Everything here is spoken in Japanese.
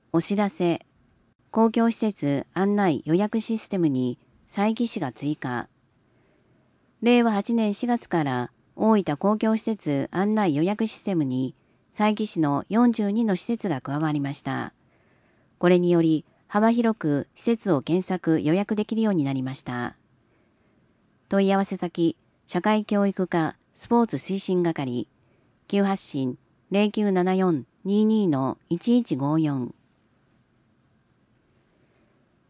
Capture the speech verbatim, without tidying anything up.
お知らせ。公共施設案内予約システムに佐伯市が追加。れいわはちねんしがつから大分公共施設案内予約システムに佐伯市のよんじゅうにの施設が加わりました。これにより幅広く施設を検索予約できるようになりました。問い合わせ先、社会教育課スポーツ推進係、急発進 ゼロきゅうななよん にーにー のいちいちごよん